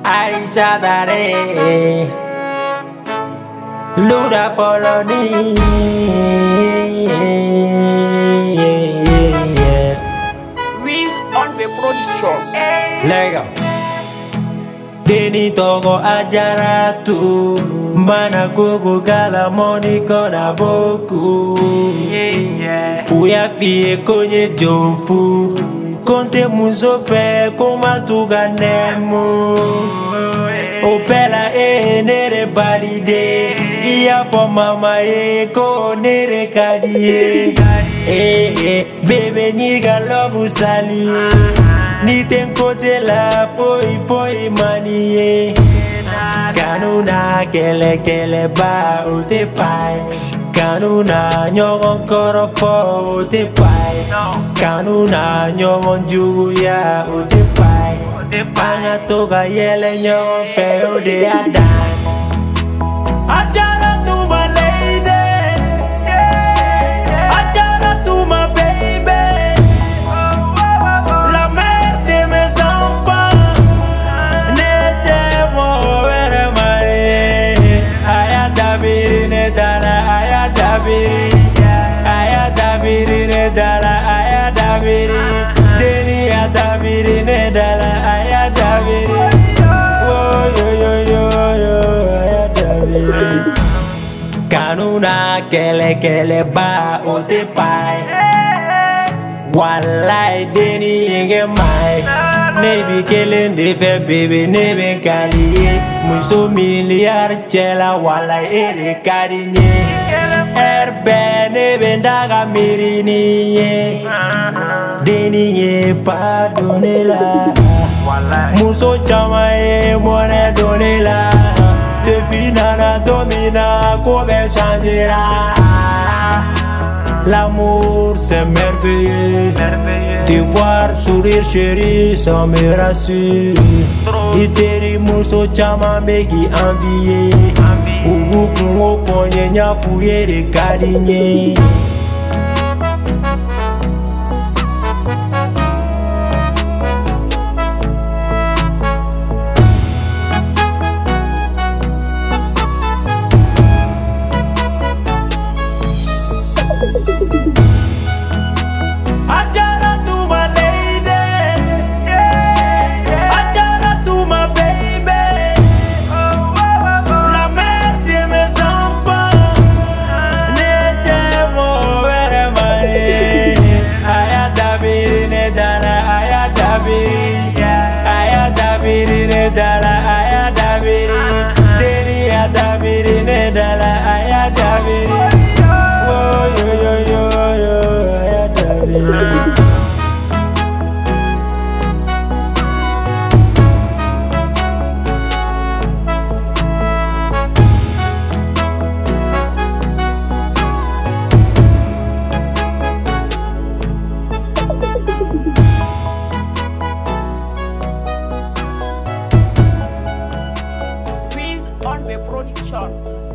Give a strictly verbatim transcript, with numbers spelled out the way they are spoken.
Aisha Dare Luda Poloni Wiz on the production. Lega Deni togo ajaratu Mana gogo gala moni kona boku Uya fie konye jofu Konte muso fe koma tuga nemu Opela e nere valide Iya for mama e ko nere kadie Eh eh bebe niga love salie Ni ten kote la foi foi manie Kanuna kele kele ba o te pai Kanuna nyogon koro fo o te pai Kanuna nyogon jugu ya o te pai Anga toga yele nyogon fe o de adan Ajara tu my lady Ajara tu my baby La mère de mes enfants Nete mo vere mare Aya dabiri ne dala aya dabiri Aya dabiri ne dala aya dabiri Deni ya dabiri ne dala aya dabiri Oh yo yo yo yo aya dabiri Kanuna kele kele ba o te pai Wallahi deni yenge mai Nebi kele ndefe bebe nebe kaliye Muso miliar chela wallahi ere karinye Erbe nebe ndaga mirini ye Deni ye fa donela Muso chama ye mone donela Depuis nana domina kobe changera L'amour c'est merveilleux Te voir sourire chérie ça me rassure Iteri muso chama megi envier Ubu kungo fonye nya fouye de kadinye Ajara tu my lady Ajara tu my baby La mère de mes enfants Nete mo vere mare Aya dabiri ne dala aya dabiri Aya dabiri ne dala aya dabiri Deni ya dabiri ne dala aya dabiri Oh yo yo yo yo aya dabiri Wiz on the production.